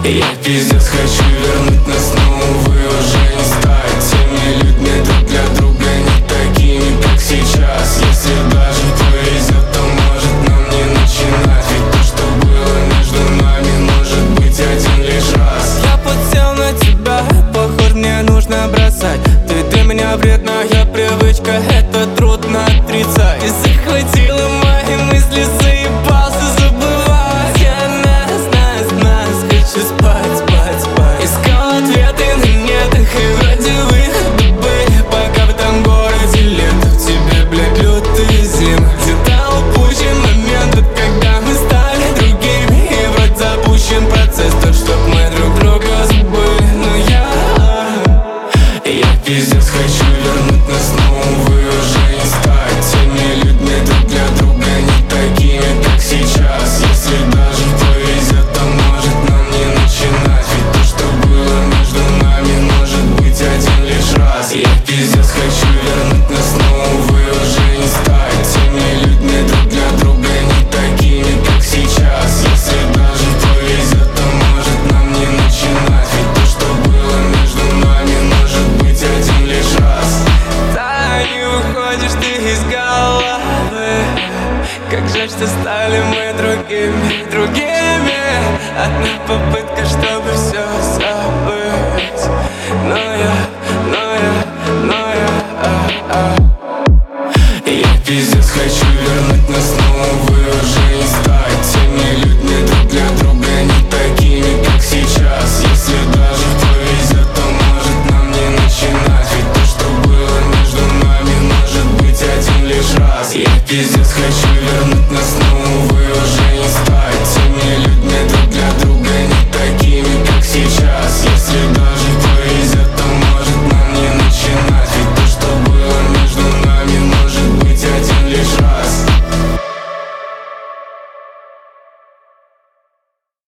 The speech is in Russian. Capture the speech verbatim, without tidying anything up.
Я пиздец хочу вернуть нас, но увы уже не стать теми людьми друг для друга, не такими, как сейчас. Если даже повезет, то может нам не начинать, ведь то, что было между нами, может быть один лишь раз. Я подсел на тебя, похоже, мне нужно бросать. Ты для меня вредная привычка, это трудно отрицать. И захватила мои мысли, заебался забывать. Я нас, нас, нас, хочу спать, спать, спать. Искал ответы на нетах, и вроде выходы были, пока в этом городе лето. В тебе, блядь, лютые зимы. Где-то упущен момент, когда мы стали другими. И вроде запущен процесс, тот, чтоб мы друг друга забыли. Но я Я пиздец хочу вернуть нас, но увы уже не стать теми людьми друг для друга, не такими, как сейчас. Если даже повезет, то может нам не начинать, ведь то, что было между нами, может быть один лишь раз. Я пиздец хочу вернуть нас, но увы уже не стать теми людьми друг для друга, не такими, как сейчас. Если даже повезет, то может нам не начинать, ведь то, что было между нами, может быть один лишь раз. Да, не уходишь ты из головы. Как жаль, что стали мы другими, другими. Одна попытка, чтобы все забыть. Но я, но я, но я а, а. Я пиздец хочу вернуть нас, но увы уже не стать теми людьми друг для друга, не такими, как сейчас. Если даже повезет, то может нам не начинать, ведь то, что было между нами, может быть один лишь раз. Я пиздец хочу вернуть нас, но увы уже не стать